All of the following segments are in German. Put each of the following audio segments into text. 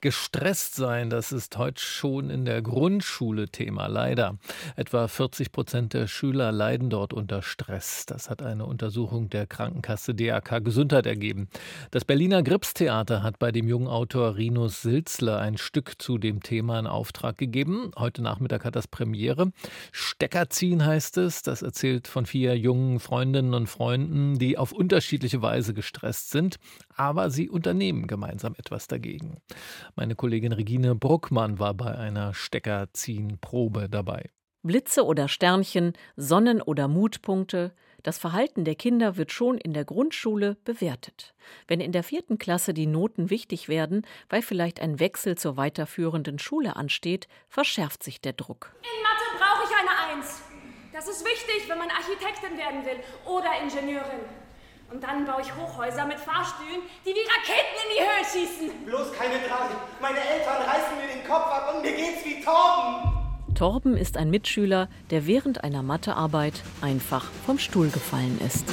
Gestresst sein, das ist heute schon in der Grundschule Thema, leider. Etwa 40% der Schüler leiden dort unter Stress. Das hat eine Untersuchung der Krankenkasse DAK Gesundheit ergeben. Das Berliner Gripstheater hat bei dem jungen Autor Rinus Silzle ein Stück zu dem Thema in Auftrag gegeben. Heute Nachmittag hat das Premiere. Stecker ziehen heißt es. Das erzählt von 4 jungen Freundinnen und Freunden, die auf unterschiedliche Weise gestresst sind. Aber sie unternehmen gemeinsam etwas dagegen. Meine Kollegin Regine Bruckmann war bei einer Steckerziehen-Probe dabei. Blitze oder Sternchen, Sonnen- oder Mutpunkte. Das Verhalten der Kinder wird schon in der Grundschule bewertet. Wenn in der 4. Klasse die Noten wichtig werden, weil vielleicht ein Wechsel zur weiterführenden Schule ansteht, verschärft sich der Druck. In Mathe brauche ich eine 1. Das ist wichtig, wenn man Architektin werden will oder Ingenieurin. Und dann baue ich Hochhäuser mit Fahrstühlen, die wie Raketen in die Höhe schießen. Bloß keine Tragik. Meine Eltern reißen mir den Kopf ab und mir geht's wie Torben. Torben ist ein Mitschüler, der während einer Mathearbeit einfach vom Stuhl gefallen ist.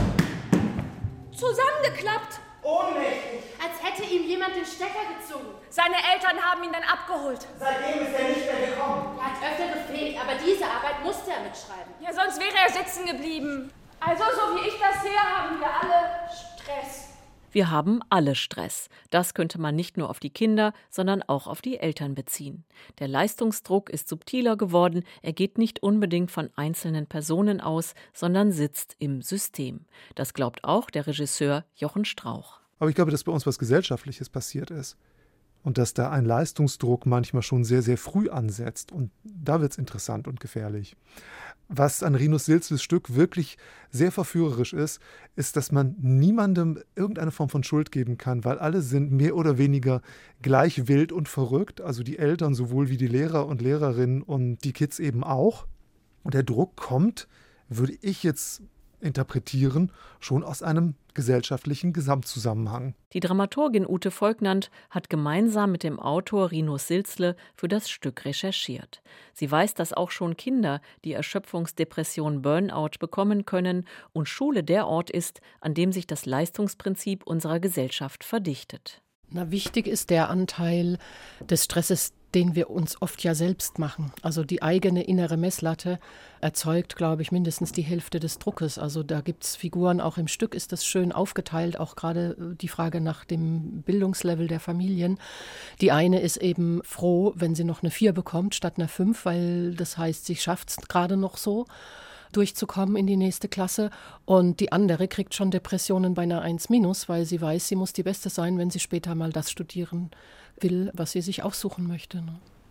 Zusammengeklappt. Ohnmächtig. Als hätte ihm jemand den Stecker gezogen. Seine Eltern haben ihn dann abgeholt. Seitdem ist er nicht mehr gekommen. Er hat öfter gefehlt, aber diese Arbeit musste er mitschreiben. Ja, sonst wäre er sitzen geblieben. Also, so wie ich das sehe, haben wir alle Stress. Wir haben alle Stress. Das könnte man nicht nur auf die Kinder, sondern auch auf die Eltern beziehen. Der Leistungsdruck ist subtiler geworden. Er geht nicht unbedingt von einzelnen Personen aus, sondern sitzt im System. Das glaubt auch der Regisseur Jochen Strauch. Aber ich glaube, dass bei uns was Gesellschaftliches passiert ist. Und dass da ein Leistungsdruck manchmal schon sehr, sehr früh ansetzt. Und da wird es interessant und gefährlich. Was an Rinus Silzles Stück wirklich sehr verführerisch ist, ist, dass man niemandem irgendeine Form von Schuld geben kann, weil alle sind mehr oder weniger gleich wild und verrückt. Also die Eltern sowohl wie die Lehrer und Lehrerinnen und die Kids eben auch. Und der Druck kommt, würde ich jetzt interpretieren, schon aus einem gesellschaftlichen Gesamtzusammenhang. Die Dramaturgin Ute Volknant hat gemeinsam mit dem Autor Rinus Silzle für das Stück recherchiert. Sie weiß, dass auch schon Kinder die Erschöpfungsdepression Burnout bekommen können und Schule der Ort ist, an dem sich das Leistungsprinzip unserer Gesellschaft verdichtet. Wichtig ist der Anteil des Stresses, den wir uns oft ja selbst machen. Also die eigene innere Messlatte erzeugt, glaube ich, mindestens die Hälfte des Druckes. Also da gibt es Figuren, auch im Stück ist das schön aufgeteilt, auch gerade die Frage nach dem Bildungslevel der Familien. Die eine ist eben froh, wenn sie noch eine 4 bekommt statt einer 5, weil das heißt, sie schafft es gerade noch so, durchzukommen in die nächste Klasse. Und die andere kriegt schon Depressionen bei einer 1-, weil sie weiß, sie muss die Beste sein, wenn sie später mal das studieren will, was sie sich aussuchen möchte.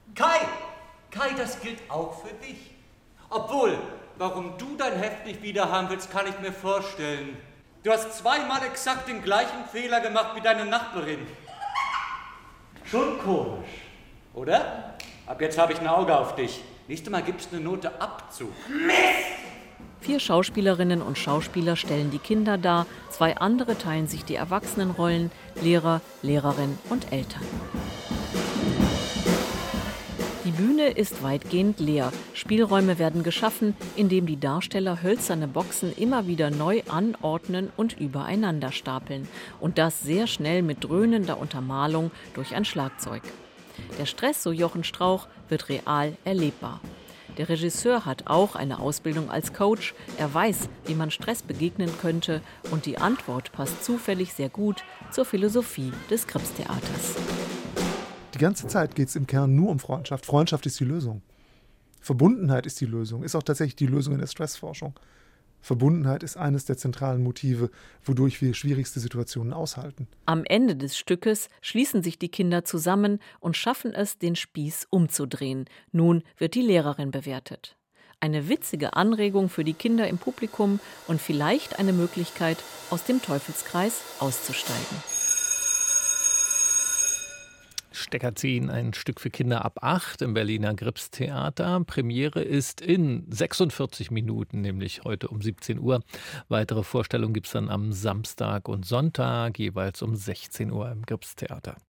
Kai, das gilt auch für dich. Obwohl, warum du dein Heft nicht wieder haben willst, kann ich mir vorstellen. Du hast 2-mal exakt den gleichen Fehler gemacht wie deine Nachbarin. Schon komisch, oder? Ab jetzt habe ich ein Auge auf dich. Nächstes Mal gibt's eine Note Abzug. Mist! 4 Schauspielerinnen und Schauspieler stellen die Kinder dar, 2 andere teilen sich die Erwachsenenrollen, Lehrer, Lehrerin und Eltern. Die Bühne ist weitgehend leer. Spielräume werden geschaffen, indem die Darsteller hölzerne Boxen immer wieder neu anordnen und übereinander stapeln. Und das sehr schnell mit dröhnender Untermalung durch ein Schlagzeug. Der Stress, so Jochen Strauch, wird real erlebbar. Der Regisseur hat auch eine Ausbildung als Coach. Er weiß, wie man Stress begegnen könnte. Und die Antwort passt zufällig sehr gut zur Philosophie des Gripstheaters. Die ganze Zeit geht es im Kern nur um Freundschaft. Freundschaft ist die Lösung. Verbundenheit ist die Lösung, ist auch tatsächlich die Lösung in der Stressforschung. Verbundenheit ist eines der zentralen Motive, wodurch wir schwierigste Situationen aushalten. Am Ende des Stückes schließen sich die Kinder zusammen und schaffen es, den Spieß umzudrehen. Nun wird die Lehrerin bewertet. Eine witzige Anregung für die Kinder im Publikum und vielleicht eine Möglichkeit, aus dem Teufelskreis auszusteigen. Stecker ziehen, ein Stück für Kinder ab 8 im Berliner Gripstheater. Premiere ist in 46 Minuten, nämlich heute um 17 Uhr. Weitere Vorstellungen gibt es dann am Samstag und Sonntag, jeweils um 16 Uhr im Gripstheater.